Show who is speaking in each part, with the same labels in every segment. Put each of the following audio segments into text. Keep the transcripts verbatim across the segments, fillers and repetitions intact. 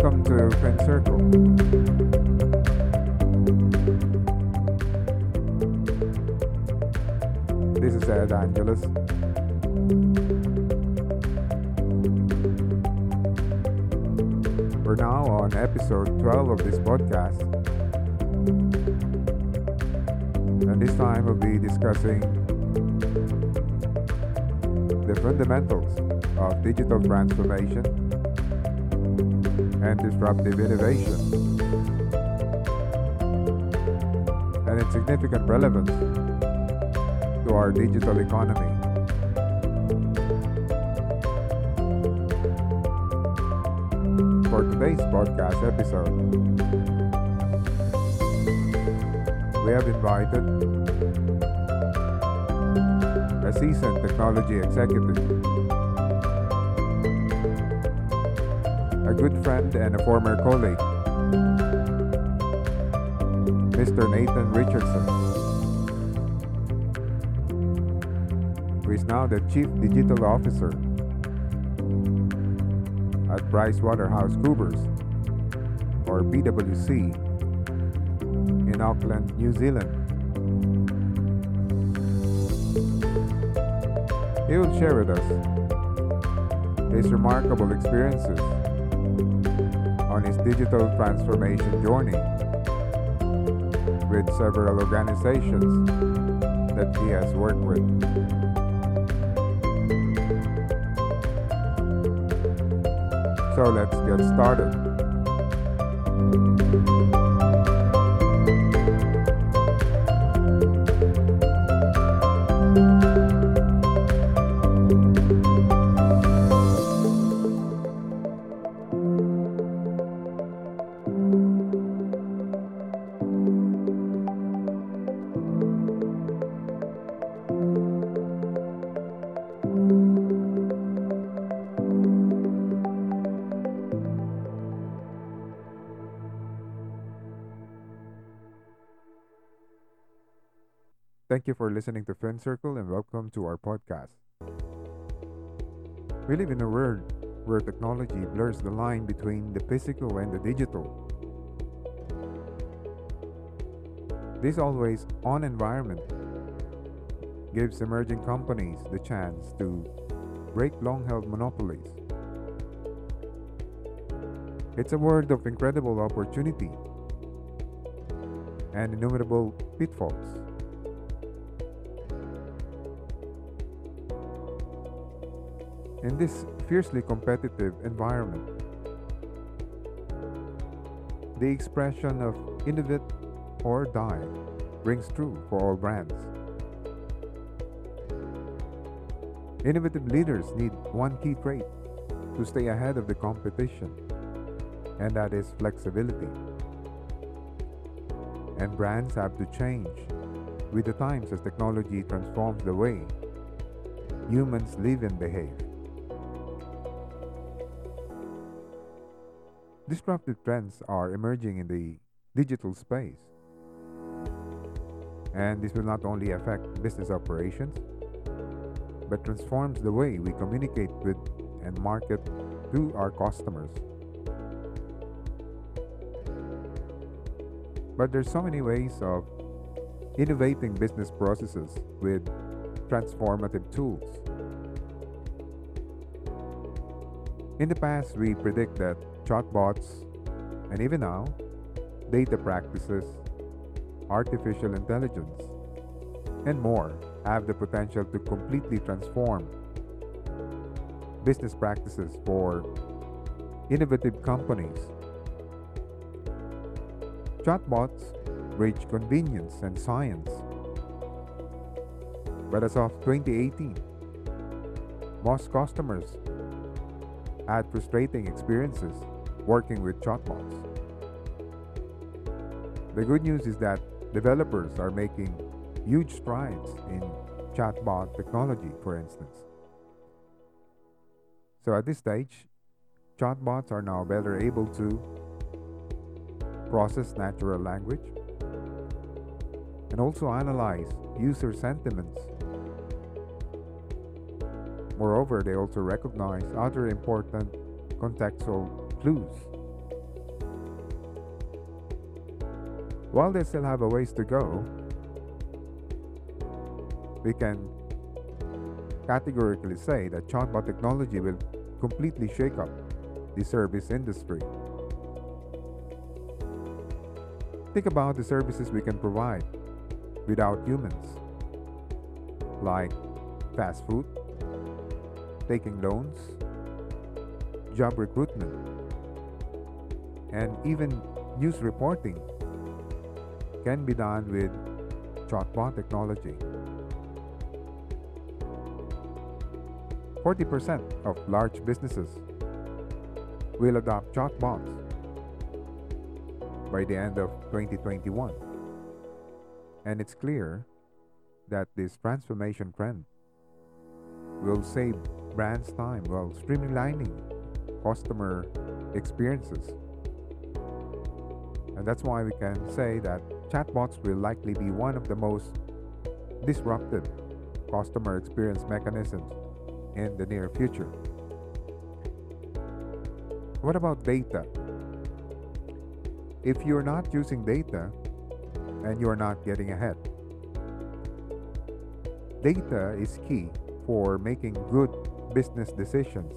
Speaker 1: Welcome to Friend Circle. This is Ed Angeles. We're now on episode twelve of this podcast. And this time we'll be discussing the fundamentals of digital transformation and disruptive innovation and its significant relevance to our digital economy. For today's podcast episode, we have invited a seasoned technology executive, a good friend and a former colleague, Mister Nathan Richardson, who is now the Chief Digital Officer at PricewaterhouseCoopers, or P W C, in Auckland, New Zealand. He will share with us his remarkable experiences on his digital transformation journey with several organizations that he has worked with. So let's get started. Thank you for listening to Friend Circle and welcome to our podcast. We live in a world where technology blurs the line between the physical and the digital. This always on environment gives emerging companies the chance to break long held monopolies. It's a world of incredible opportunity and innumerable pitfalls. In this fiercely competitive environment, the expression of innovate or die rings true for all brands. Innovative leaders need one key trait to stay ahead of the competition, and that is flexibility. And brands have to change with the times as technology transforms the way humans live and behave. Disruptive trends are emerging in the digital space, and this will not only affect business operations, but transforms the way we communicate with and market to our customers. But there's so many ways of innovating business processes with transformative tools. In the past, we predict that chatbots, and even now, data practices, artificial intelligence, and more have the potential to completely transform business practices for innovative companies. Chatbots bridge convenience and science, but as of twenty eighteen, most customers had frustrating experiences working with chatbots. The good news is that developers are making huge strides in chatbot technology, for instance. So at this stage, chatbots are now better able to process natural language and also analyze user sentiments. Moreover, they also recognize other important contextual clues While they still have a ways to go, we can categorically say that chatbot technology will completely shake up the service industry. Think about the services we can provide without humans, like fast food, taking loans, job recruitment, and even news reporting can be done with chatbot technology. forty percent of large businesses will adopt chatbots by the end of twenty twenty-one. And it's clear that this transformation trend will save brands time while streamlining customer experiences. And that's why we can say that chatbots will likely be one of the most disruptive customer experience mechanisms in the near future. What about data? If you're not using data and you're not getting ahead, data is key for making good business decisions.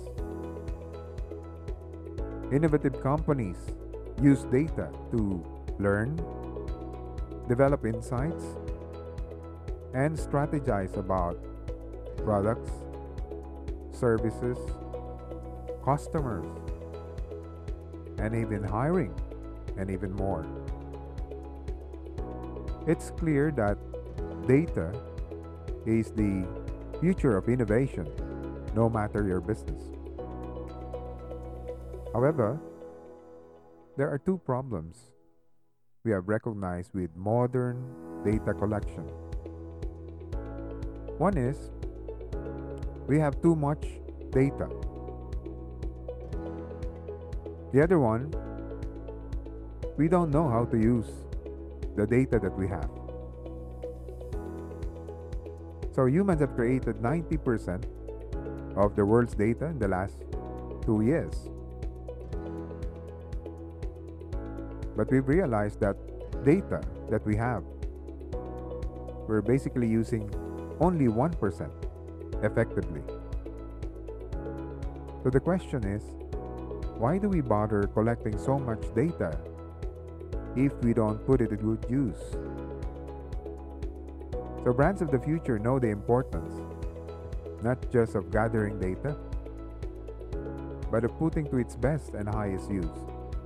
Speaker 1: Innovative companies use data to learn, develop insights, and strategize about products, services, customers, and even hiring, and even more. It's clear that data is the future of innovation, no matter your business. However, there are two problems we have recognized with modern data collection. One is we have too much data. The other one, we don't know how to use the data that we have. So humans have created ninety percent of the world's data in the last two years. But we've realized that data that we have, we're basically using only one percent effectively. So the question is, why do we bother collecting so much data if we don't put it to good use? So brands of the future know the importance not just of gathering data, but of putting to its best and highest use.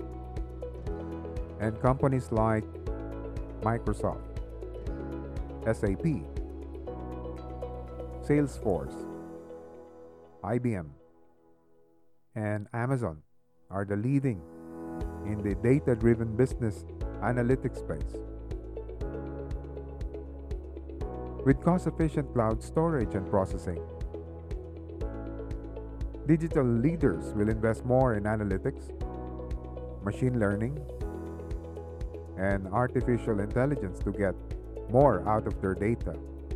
Speaker 1: And companies like Microsoft, S A P, Salesforce, I B M, and Amazon are the leading in the data-driven business analytics space. With cost-efficient cloud storage and processing, digital leaders will invest more in analytics, machine learning, and artificial intelligence to get more out of their data.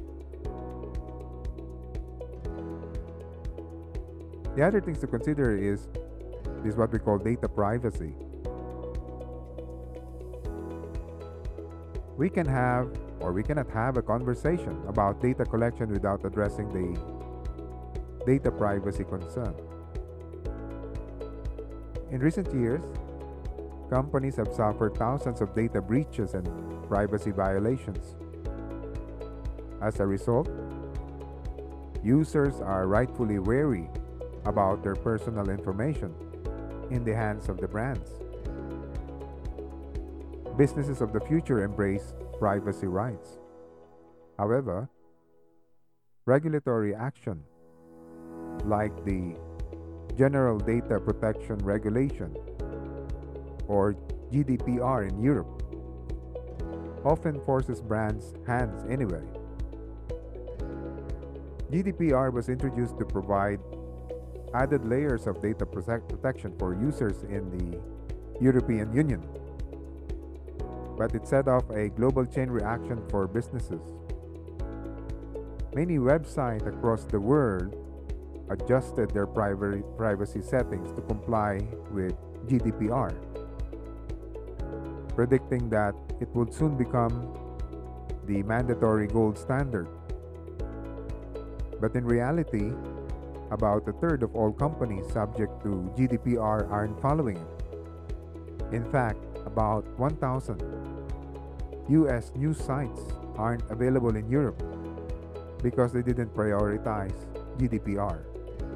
Speaker 1: The other things to consider is, is what we call data privacy. We can have or we cannot have a conversation about data collection without addressing the data privacy concern. In recent years, companies have suffered thousands of data breaches and privacy violations. As a result, users are rightfully wary about their personal information in the hands of the brands. Businesses of the future embrace privacy rights. However, regulatory action, like the General Data Protection Regulation, or G D P R in Europe, often forces brands' hands anyway. G D P R was introduced to provide added layers of data protect- protection for users in the European Union, but it set off a global chain reaction for businesses. Many websites across the world adjusted their privacy privacy settings to comply with G D P R. predicting that it would soon become the mandatory gold standard. But in reality, about a third of all companies subject to G D P R aren't following it. In fact, about one thousand U S news sites aren't available in Europe because they didn't prioritize G D P R.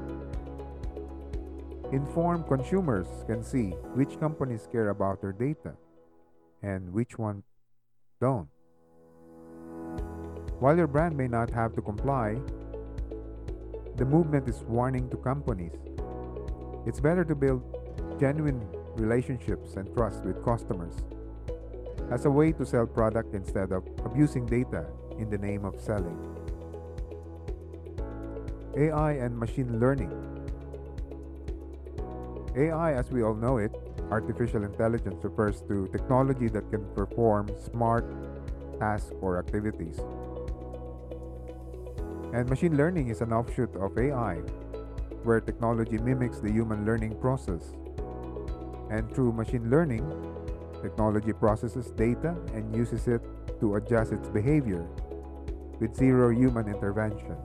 Speaker 1: Informed consumers can see which companies care about their data and which ones don't. While your brand may not have to comply, the movement is warning to companies. It's better to build genuine relationships and trust with customers as a way to sell product instead of abusing data in the name of selling. A I and machine learning. A I, as we all know it, artificial intelligence, refers to technology that can perform smart tasks or activities. And machine learning is an offshoot of A I, where technology mimics the human learning process. And through machine learning, technology processes data and uses it to adjust its behavior with zero human intervention.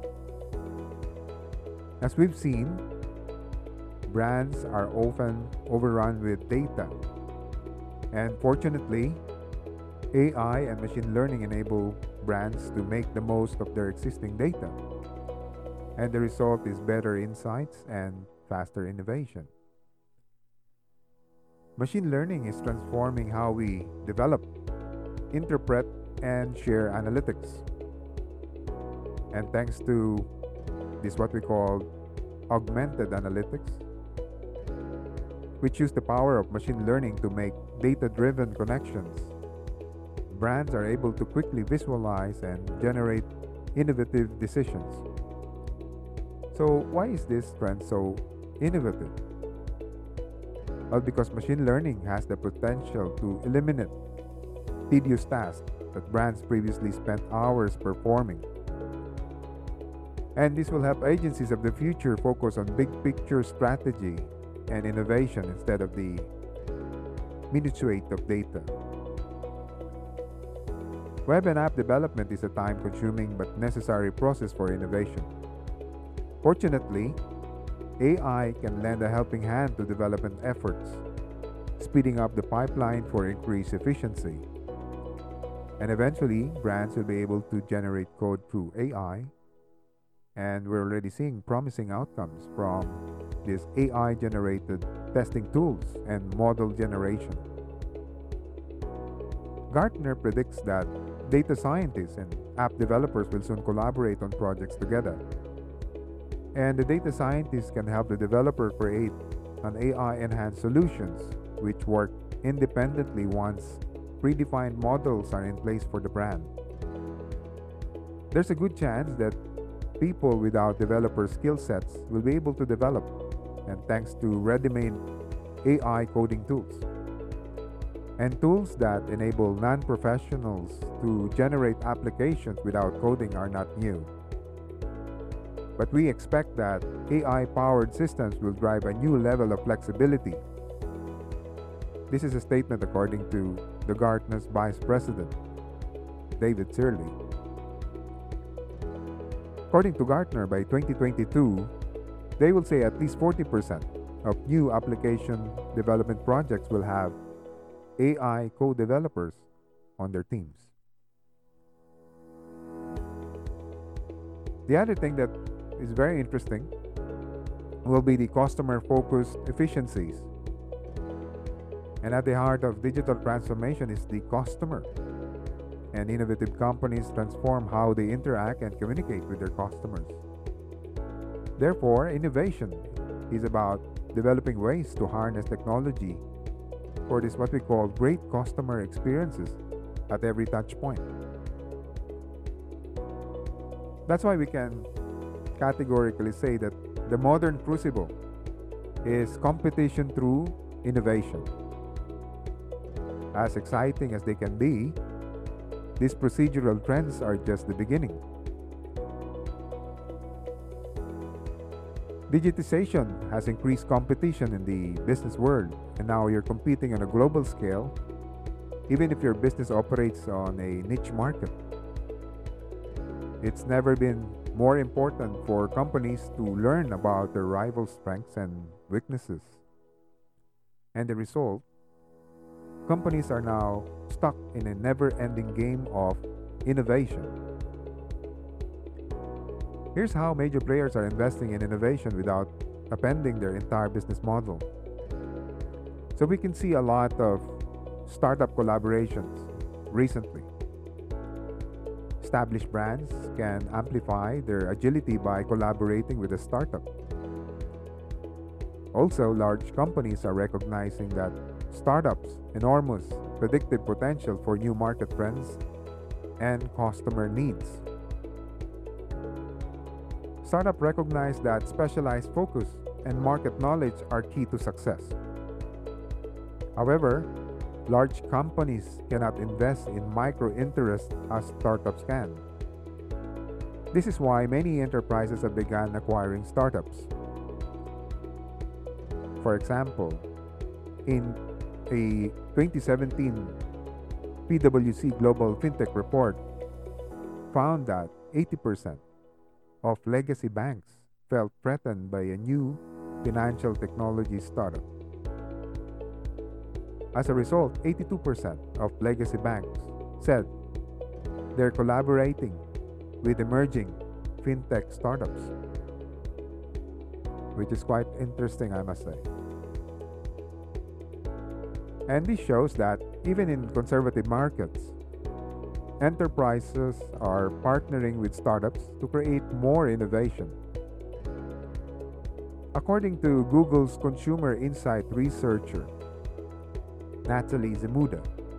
Speaker 1: As we've seen, brands are often overrun with data. And fortunately, A I and machine learning enable brands to make the most of their existing data. And the result is better insights and faster innovation. Machine learning is transforming how we develop, interpret, and share analytics. And thanks to this, what we call augmented analytics, which use the power of machine learning to make data-driven connections, brands are able to quickly visualize and generate innovative decisions. So why is this trend so innovative? Well, because machine learning has the potential to eliminate tedious tasks that brands previously spent hours performing. And this will help agencies of the future focus on big picture strategy and innovation instead of the minutiae of data. Web and app development is a time-consuming but necessary process for innovation. Fortunately, A I can lend a helping hand to development efforts, speeding up the pipeline for increased efficiency. And eventually, brands will be able to generate code through A I, and we're already seeing promising outcomes from these A I-generated testing tools and model generation. Gartner predicts that data scientists and app developers will soon collaborate on projects together. And the data scientists can help the developer create an A I-enhanced solutions which work independently once predefined models are in place for the brand. There's a good chance that people without developer skill sets will be able to develop, and thanks to ready-made A I coding tools. And tools that enable non-professionals to generate applications without coding are not new. But we expect that A I-powered systems will drive a new level of flexibility. This is a statement according to the Gartner's Vice President, David Searle. According to Gartner, by twenty twenty-two, they will say at least forty percent of new application development projects will have A I co-developers on their teams. The other thing that is very interesting will be the customer-focused efficiencies. And at the heart of digital transformation is the customer. And innovative companies transform how they interact and communicate with their customers. Therefore, innovation is about developing ways to harness technology for this what we call great customer experiences at every touch point. That's why we can categorically say that the modern crucible is competition through innovation. As exciting as they can be, these procedural trends are just the beginning. Digitization has increased competition in the business world, and now you're competing on a global scale even if your business operates on a niche market. It's never been more important for companies to learn about their rivals' strengths and weaknesses. And the result, companies are now stuck in a never ending game of innovation. Here's how major players are investing in innovation without upending their entire business model. So we can see a lot of startup collaborations recently. Established brands can amplify their agility by collaborating with a startup. Also, large companies are recognizing that startups' enormous predictive potential for new market trends and customer needs. Startups recognize that specialized focus and market knowledge are key to success. However, large companies cannot invest in micro interests as startups can. This is why many enterprises have begun acquiring startups. For example, in a twenty seventeen PwC Global FinTech report found that eighty percent of legacy banks felt threatened by a new financial technology startup. As a result, eighty-two percent of legacy banks said they're collaborating with emerging fintech startups, which is quite interesting, I must say. And this shows that even in conservative markets, enterprises are partnering with startups to create more innovation. According to Google's consumer insight researcher, Natalie Zemuda,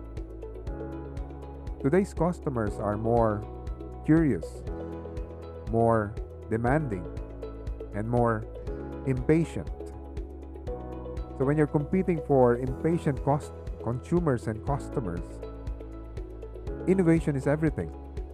Speaker 1: today's customers are more curious, more demanding, and more impatient. So when you're competing for impatient cost- consumers and customers, innovation is everything.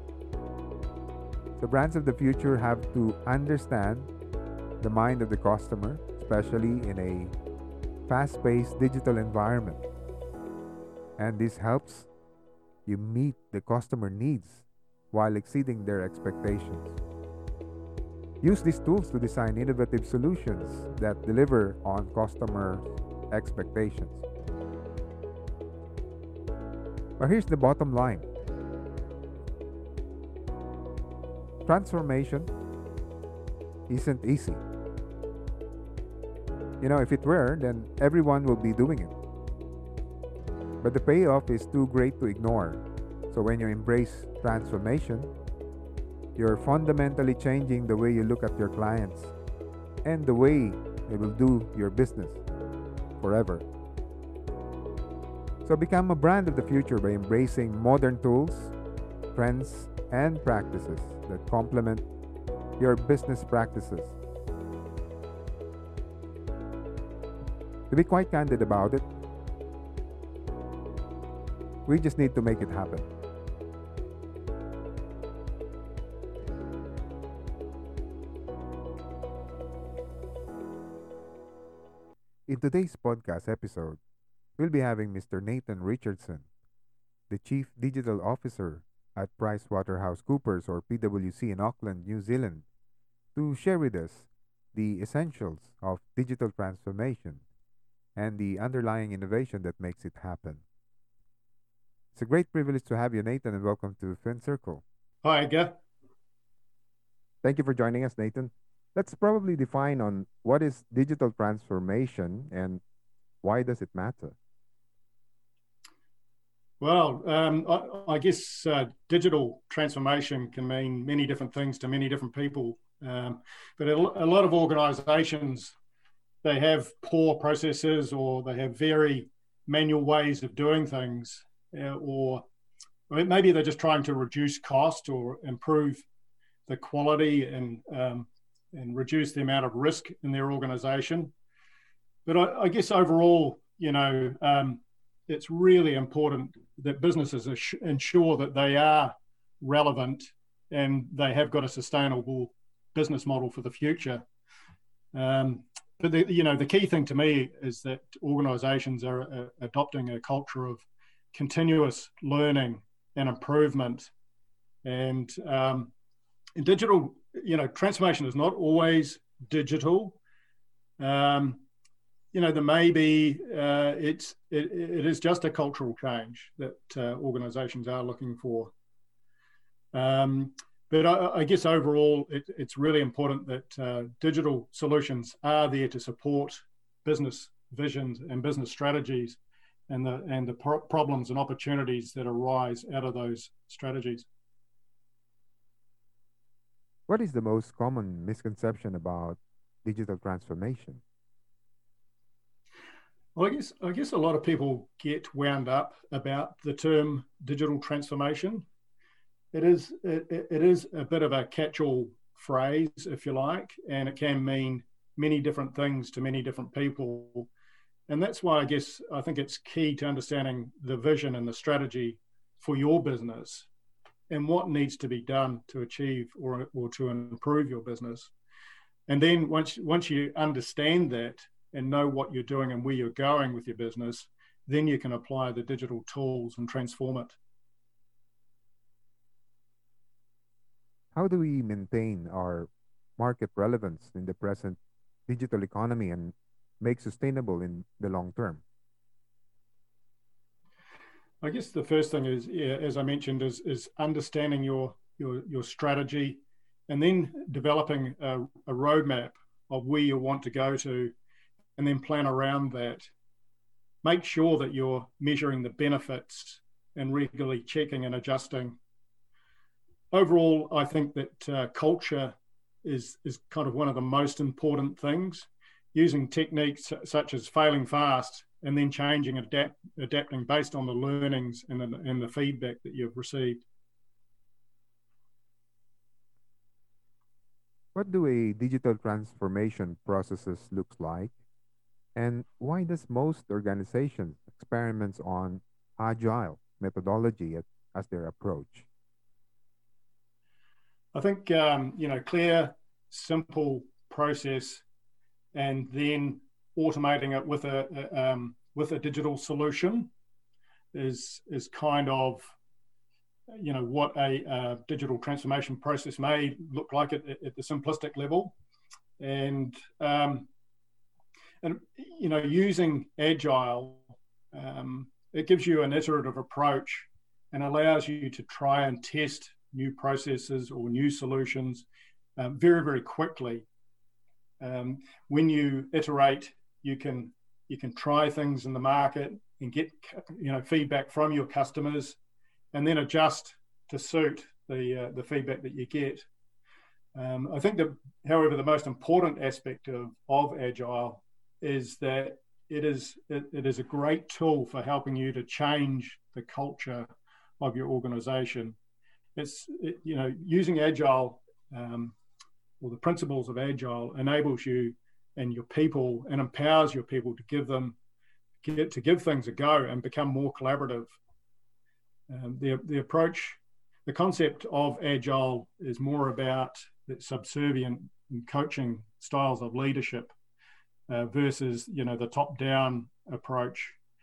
Speaker 1: The brands of the future have to understand the mind of the customer, especially in a fast-paced digital environment. And this helps you meet the customer needs while exceeding their expectations. Use these tools to design innovative solutions that deliver on customer expectations. But here's the bottom line. Transformation isn't easy. You know, if it were, then everyone will be doing it. But the payoff is too great to ignore. So when you embrace transformation, you're fundamentally changing the way you look at your clients and the way you will do your business forever. So become a brand of the future by embracing modern tools, trends, and practices that complement your business practices. To be quite candid about it, we just need to make it happen. In today's podcast episode, we'll be having Mister Nathan Richardson, the Chief Digital Officer at PricewaterhouseCoopers or PwC in Auckland, New Zealand, to share with us the essentials of digital transformation and the underlying innovation that makes it happen. It's a great privilege to have you, Nathan, and welcome to FinCircle.
Speaker 2: Hi, Edgar.
Speaker 1: Thank you for joining us, Nathan. Let's probably define on what is digital transformation and why does it matter?
Speaker 2: Well, um, I, I guess uh, digital transformation can mean many different things to many different people. Um, but a, a lot of organizations, they have poor processes or they have very manual ways of doing things, uh, or maybe they're just trying to reduce cost or improve the quality and um, and reduce the amount of risk in their organization. But I, I guess overall, you know, um, it's really important that businesses ensure that they are relevant and they have got a sustainable business model for the future. Um, but the, you know, the key thing to me is that organizations are uh, adopting a culture of continuous learning and improvement. And, um, and digital, you know, transformation is not always digital. Um, you know, there may be, uh, it's, it, it is just a cultural change that uh, organizations are looking for. Um, but I, I guess overall, it, it's really important that uh, digital solutions are there to support business visions and business strategies and the, and the pro- problems and opportunities that arise out of those strategies.
Speaker 1: What is the most common misconception about digital transformation?
Speaker 2: Well, I guess I guess a lot of people get wound up about the term digital transformation. It is it, it is a bit of a catch-all phrase, if you like, and it can mean many different things to many different people. And that's why I guess I think it's key to understanding the vision and the strategy for your business and what needs to be done to achieve or, or to improve your business. And then once once you understand that and know what you're doing and where you're going with your business, then you can apply the digital tools and transform it.
Speaker 1: How do we maintain our market relevance in the present digital economy and make sustainable in the long term?
Speaker 2: I guess the first thing is, yeah, as I mentioned, is, is understanding your, your, your strategy and then developing a, a roadmap of where you want to go to and then plan around that. Make sure that you're measuring the benefits and regularly checking and adjusting. Overall, I think that uh, culture is, is kind of one of the most important things. Using techniques such as failing fast and then changing and adapt, adapting based on the learnings and the, and the feedback that you've received.
Speaker 1: What do a digital transformation processes looks like? And why does most organizations experiments on agile methodology at, as their approach?
Speaker 2: I think, um, you know, clear, simple process and then automating it with a, a um, with a digital solution is is kind of, you know, what a uh, digital transformation process may look like at, at the simplistic level. And um, and you know, using agile, um, it gives you an iterative approach and allows you to try and test new processes or new solutions um, very very quickly. Um, when you iterate, you can you can try things in the market and get, you know, feedback from your customers, and then adjust to suit the uh, the feedback that you get. Um, I think that, however, the most important aspect of, of Agile is that it is it, it is a great tool for helping you to change the culture of your organization. It's it, you know, using Agile. Um, Well, the principles of Agile enables you and your people and empowers your people to give them get, to give things a go and become more collaborative. Um, the the approach, the concept of Agile is more about the subservient and coaching styles of leadership uh, versus, you know, the top-down approach,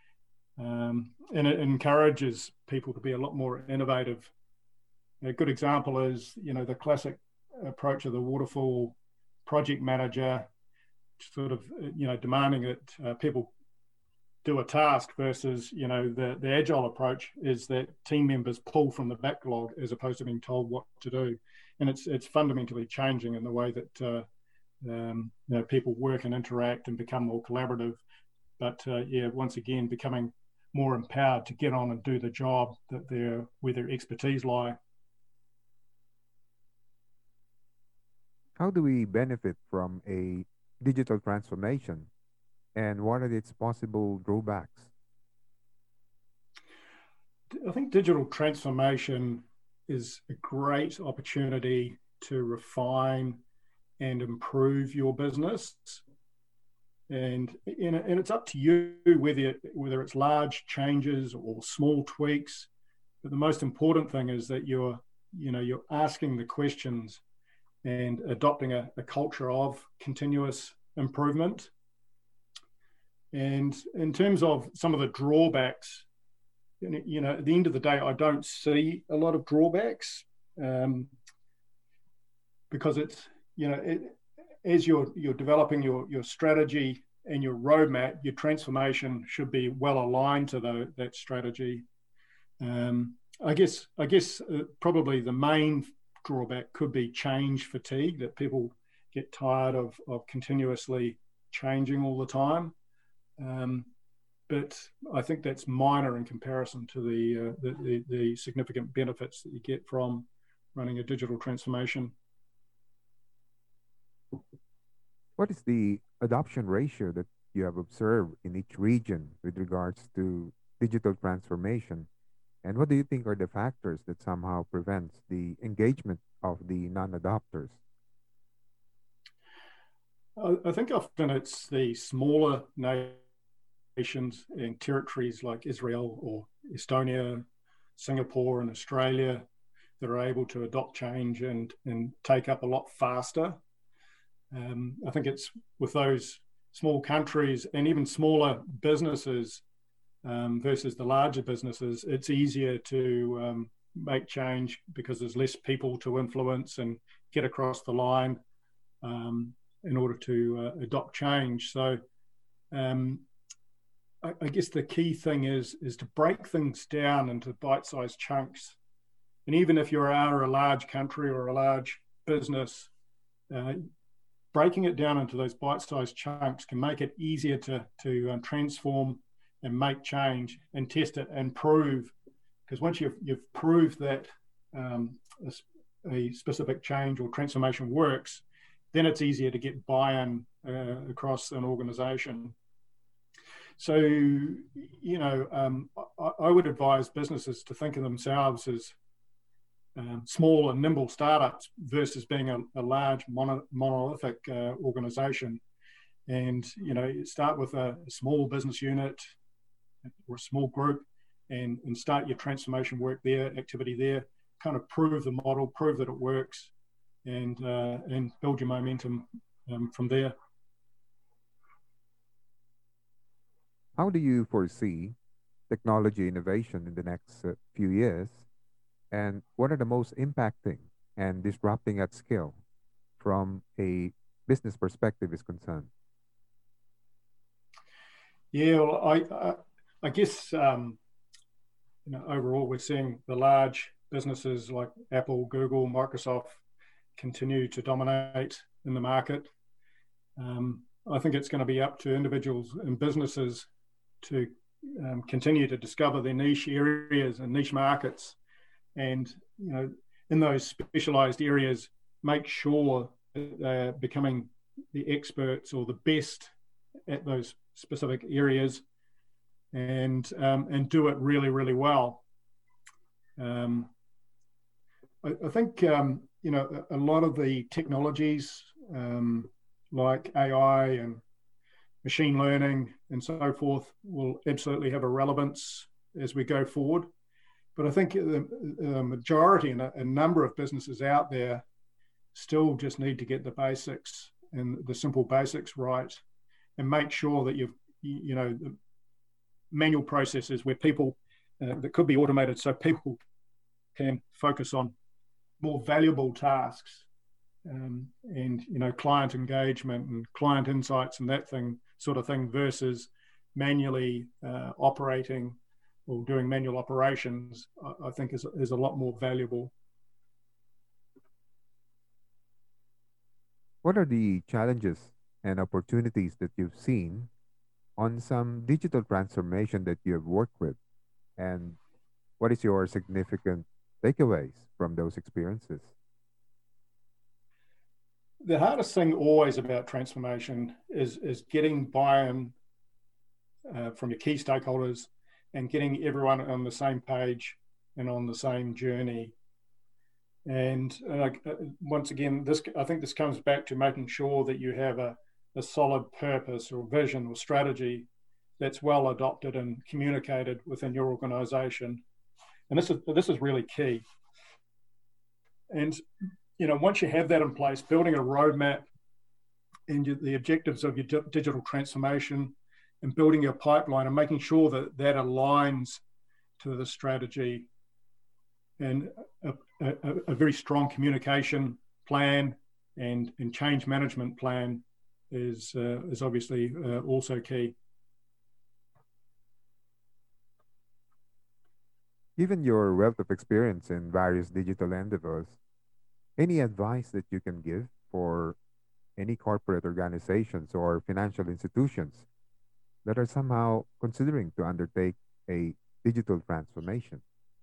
Speaker 2: um, and it encourages people to be a lot more innovative. A good example is, you know, the classic approach of the waterfall project manager, sort of, you know, demanding that uh, people do a task versus, you know, the, the agile approach is that team members pull from the backlog as opposed to being told what to do. And it's it's fundamentally changing in the way that uh, um, you know, people work and interact and become more collaborative. But uh, yeah, once again, becoming more empowered to get on and do the job that they're, where their expertise lie.
Speaker 1: How do we benefit from a digital transformation? And what are its possible drawbacks?
Speaker 2: I think digital transformation is a great opportunity to refine and improve your business. And, and it's up to you whether, whether it's large changes or small tweaks. But the most important thing is that you're, you know, you're asking the questions and adopting a, a culture of continuous improvement. And in terms of some of the drawbacks, you know, at the end of the day, I don't see a lot of drawbacks um, because it's, you know, it, as you're you're developing your your strategy and your roadmap, your transformation should be well aligned to the, that strategy. Um, I guess I guess uh, probably the main drawback could be change fatigue, that people get tired of of continuously changing all the time. Um, but I think that's minor in comparison to the, uh, the, the the significant benefits that you get from running a digital transformation.
Speaker 1: What is the adoption ratio that you have observed in each region with regards to digital transformation? And what do you think are the factors that somehow prevents the engagement of the non-adopters?
Speaker 2: I, I think often it's the smaller nations and territories like Israel or Estonia, Singapore and Australia that are able to adopt change and, and take up a lot faster. Um, I think it's with those small countries and even smaller businesses um, versus the larger businesses, it's easier to um, make change because there's less people to influence and get across the line um, in order to uh, adopt change. So um, I, I guess the key thing is, is to break things down into bite-sized chunks. And even if you are a large country or a large business, uh, breaking it down into those bite-sized chunks can make it easier to, to um, transform and make change and test it and prove. Because once you've, you've proved that um, a, a specific change or transformation works, then it's easier to get buy-in uh, across an organization. So, you know, um, I, I would advise businesses to think of themselves as Um, small and nimble startups versus being a, a large mono, monolithic uh, organization. And, you know, you start with a, a small business unit or a small group and, and start your transformation work there, activity there, kind of prove the model, prove that it works, and, uh, and build your momentum um, from there.
Speaker 1: How do you foresee technology innovation in the next uh, few years? And what are the most impacting and disrupting at scale from a business perspective is concerned?
Speaker 2: Yeah, well, I, I, I guess, um, you know, overall we're seeing the large businesses like Apple, Google, Microsoft continue to dominate in the market. Um, I think it's going to be up to individuals and businesses to um, continue to discover their niche areas and niche markets. And, you know, in those specialized areas, make sure that they're becoming the experts or the best at those specific areas and, um, and do it really, really well. Um, I, I think, um, you know, a, a lot of the technologies um, like A I and machine learning and so forth will absolutely have a relevance as we go forward. But I think the, the majority and a, a number of businesses out there still just need to get the basics and the simple basics right and make sure that you've, you know, the manual processes where people, uh, that could be automated so people can focus on more valuable tasks um, and, you know, client engagement and client insights and that thing sort of thing versus manually uh, operating or doing manual operations, I think is, is a lot more valuable.
Speaker 1: What are the challenges and opportunities that you've seen on some digital transformation that you have worked with? And what is your significant takeaways from those experiences?
Speaker 2: The hardest thing always about transformation is, is getting buy-in uh, from your key stakeholders and getting everyone on the same page and on the same journey. And uh, once again, this I think this comes back to making sure that you have a, a solid purpose or vision or strategy that's well adopted and communicated within your organization. And this is, this is really key. And, you know, once you have that in place, building a roadmap and the objectives of your digital transformation and building your pipeline and making sure that that aligns to the strategy, and a, a, a very strong communication plan and, and change management plan is, uh, is obviously uh, also key.
Speaker 1: Given your wealth of experience in various digital endeavors, any advice that you can give for any corporate organizations or financial institutions that are somehow considering to undertake a digital transformation?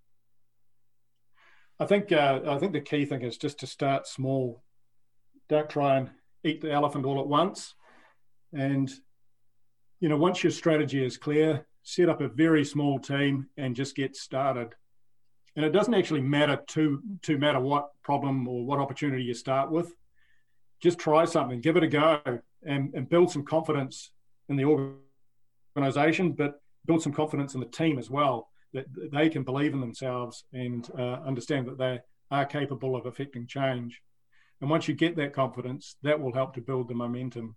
Speaker 2: I think uh, I think the key thing is just to start small. Don't try and eat the elephant all at once. And you know, once your strategy is clear, set up a very small team and just get started. And it doesn't actually matter to to matter what problem or what opportunity you start with. Just try something, give it a go, and, and build some confidence in the organization, but build some confidence in the team as well, that they can believe in themselves and uh, understand that they are capable of affecting change. And once you get that confidence, that will help to build the momentum.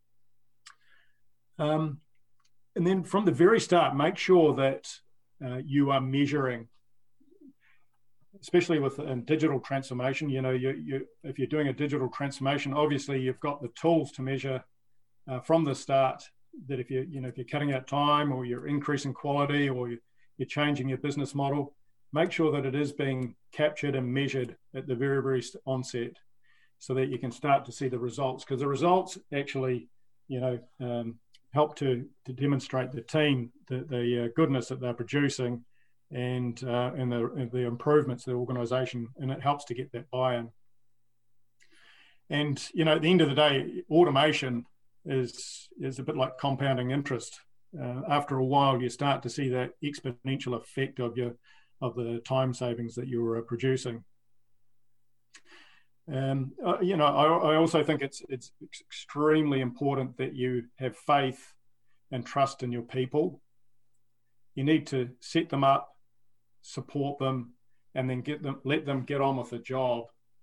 Speaker 2: Um, and then from the very start, make sure that uh, you are measuring, especially with um, digital transformation. You know, you, you, if you're doing a digital transformation, obviously you've got the tools to measure uh, from the start. That if you, you know, if you're cutting out time or you're increasing quality or you, you're changing your business model, make sure that it is being captured and measured at the very, very onset, so that you can start to see the results. Because the results actually, you know, um, help to to demonstrate the team the, the uh, goodness that they're producing, and uh, and the and the improvements of the organisation, and it helps to get that buy-in. And you know, at the end of the day, automation is is a bit like compounding interest. Uh, after a while, you start to see that exponential effect of your of the time savings that you're uh, producing. Um, uh, you know, I, I also think it's it's extremely important that you have faith and trust in your people. You need to set them up, support them, and then get them let them get on with the job.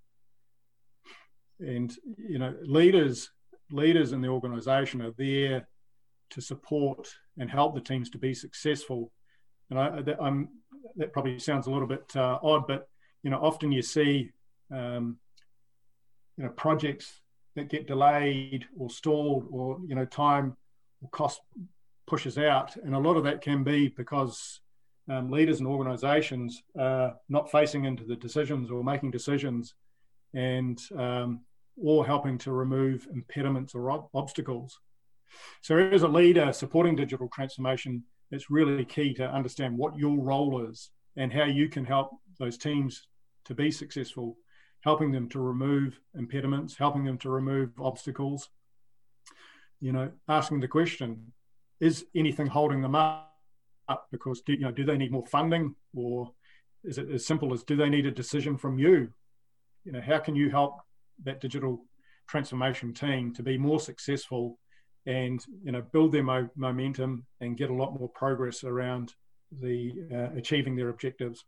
Speaker 2: And you know, leaders leaders in the organisation are there to support and help the teams to be successful. And I, that, I'm, that probably sounds a little bit uh, odd, but you know, often you see um, you know, projects that get delayed or stalled, or you know, time or cost pushes out, and a lot of that can be because um, leaders and organisations are not facing into the decisions or making decisions, and um, or helping to remove impediments or ob- obstacles. So as a leader supporting digital transformation, it's really key to understand what your role is and how you can help those teams to be successful, helping them to remove impediments, helping them to remove obstacles. You know, asking the question, is anything holding them up? Because do, you know, do they need more funding, or is it as simple as, do they need a decision from you? You know, how can you help that digital transformation team to be more successful and, you know, build their mo- momentum and get a lot more progress around the uh, achieving their objectives?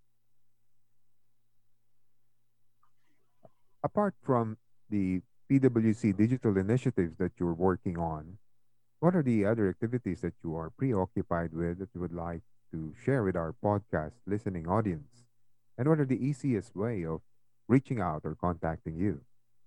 Speaker 1: Apart from the P W C digital initiatives that you're working on, what are the other activities that you are preoccupied with that you would like to share with our podcast listening audience? And what are the easiest way of reaching out or contacting you?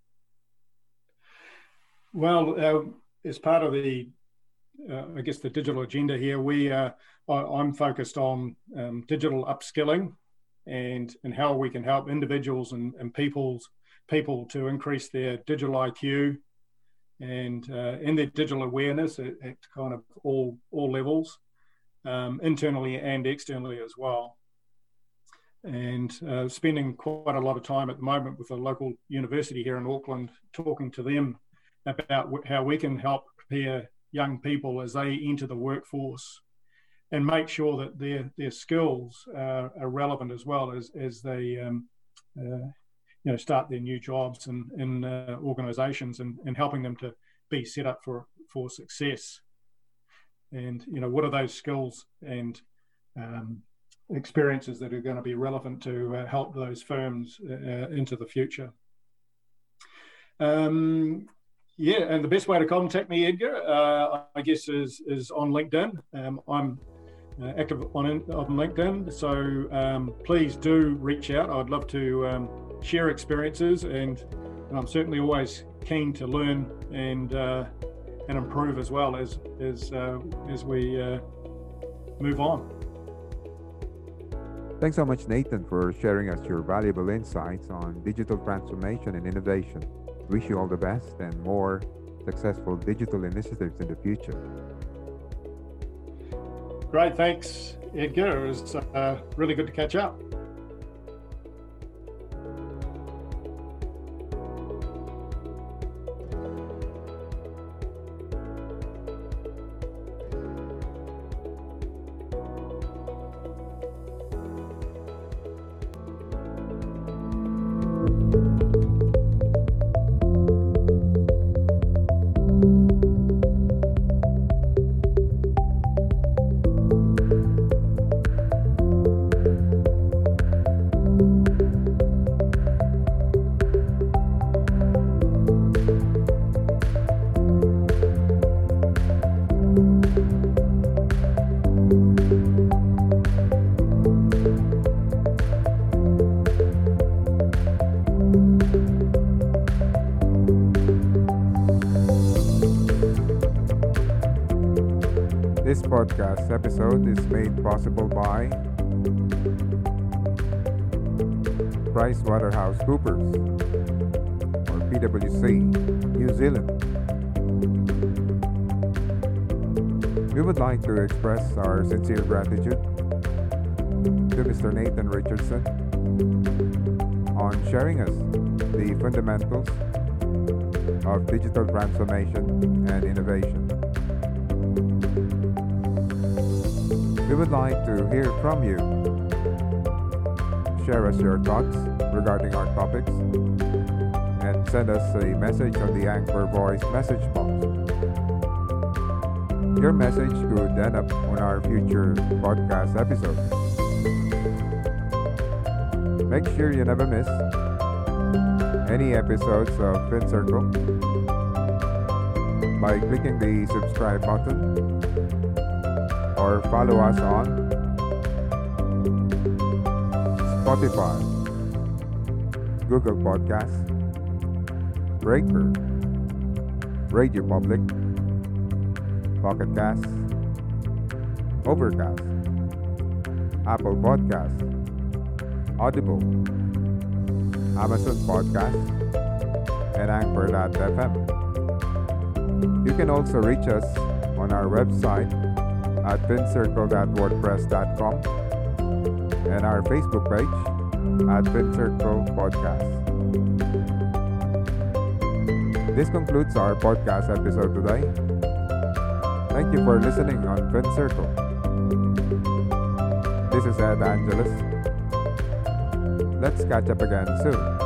Speaker 2: Well, uh, as part of the, uh, I guess, the digital agenda here, we uh, I, I'm focused on um, digital upskilling and and how we can help individuals and, and people's people to increase their digital I Q and uh, and their digital awareness at, at kind of all all levels, um, internally and externally as well. And uh, spending quite a lot of time at the moment with a local university here in Auckland, talking to them about how we can help prepare young people as they enter the workforce and make sure that their their skills uh, are relevant as well as as they um, uh, you know, start their new jobs in, in uh, organisations, and, and helping them to be set up for for success. And you know, what are those skills and um, experiences that are going to be relevant to uh, help those firms uh, into the future? Um, Yeah, and the best way to contact me, Edgar, uh, I guess, is is on LinkedIn. Um, I'm uh, active on, on LinkedIn. So um, please do reach out. I'd love to um, share experiences, and, and I'm certainly always keen to learn and uh, and improve as well as as uh, as we uh, move on.
Speaker 1: Thanks so much, Nathan, for sharing us your valuable insights on digital transformation and innovation. Wish you all the best and more successful digital initiatives in the future.
Speaker 2: Great, thanks, Edgar. It was uh, really good to catch up.
Speaker 1: This podcast episode is made possible by PricewaterhouseCoopers, or P W C, New Zealand. We would like to express our sincere gratitude to Mister Nathan Richardson on sharing us the fundamentals of digital transformation and innovation. We would like to hear from you. Share us your thoughts regarding our topics and send us a message on the Anchor Voice message box. Your message could end up on our future podcast episode. Make sure you never miss any episodes of FinCircle by clicking the subscribe button, or follow us on Spotify, Google Podcasts, Breaker, Radio Public, Pocket Casts, Overcast, Apple Podcasts, Audible, Amazon Podcasts, and Anchor dot f m. You can also reach us on our website at fincircle dot wordpress dot com and our Facebook page at FinCircle Podcast. This concludes our podcast episode today. Thank you for listening on FinCircle. This is Ed Angeles. Let's catch up again soon.